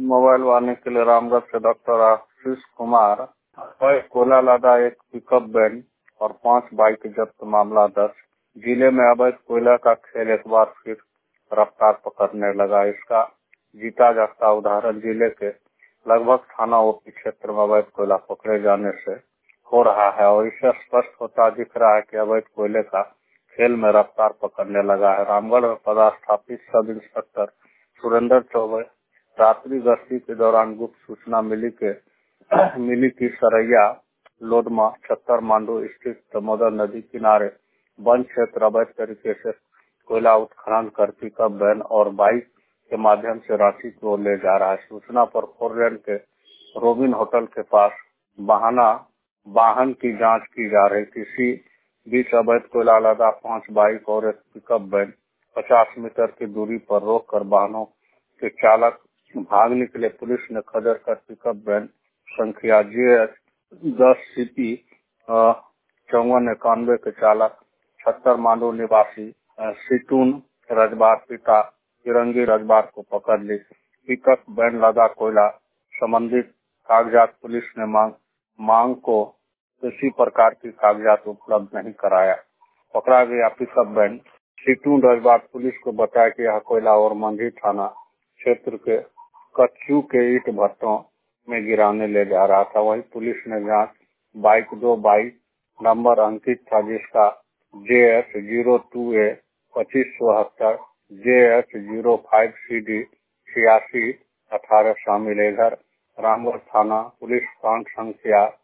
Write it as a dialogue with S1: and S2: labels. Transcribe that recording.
S1: Mobile वाले के लिए रामगढ़ से डॉक्टर आशीष कुमार। कोयला लादा एक पिकअप वैन और 5 बाइक जब्त, मामला दर्ज। जिले में अवैध कोयला का खेल एक बार फिर रफ्तार पकड़ने लगा। इसका जीता जागता उदाहरण जिले के लगभग थाना ओपी क्षेत्र में अवैध कोयला पकड़े जाने से हो रहा है और इससे स्पष्ट होता दिख रहा है कि अवैध कोयले का खेल में रफ्तार पकड़ने लगा है। रामगढ़ में पदस्थापित सब इंस्पेक्टर सुरेंद्र चौबे रात्रि गश्ती के दौरान गुप्त सूचना मिली की सरैया लोदमा छत्तर मांडू स्थित दामोदर नदी किनारे वन क्षेत्र अवैध तरीके से कोयला उत्खनन कर पिकअप वैन और बाइक के माध्यम से रांची की ओर ले जा रहा है। सूचना पर फोरलेन के रोबिन होटल के पास वाहन की जांच की जा रही थी। इसी बीच अवैध कोयला लदा 5 बाइक और एक पिकअप वैन 50 मीटर की दूरी पर रोककर वाहनों के चालक भाग निकले। पुलिस ने खदर कर पिकअप वैन संख्या JH 10 CP 5491 के चालक छत्तर मांडू निवासी सिटून रजबार पिता तिरंगी रजबार को पकड़ ली। पिकअप वैन लदा कोयला संबंधित कागजात पुलिस ने मांग को किसी प्रकार की कागजात उपलब्ध नहीं कराया। पकड़ा गया पिकअप वैन सिटून रजबार पुलिस को बताया कि यह कोयला और मंझी थाना क्षेत्र के कच्चू के ईट भट्टों में गिराने ले जा रहा था। वहीं पुलिस ने जांच दो बाइक नंबर अंकित था जिसका JH 02A 2572 JH 05CD 8618 शामिल है। इधर रामगढ़ थाना पुलिस कांड संख्या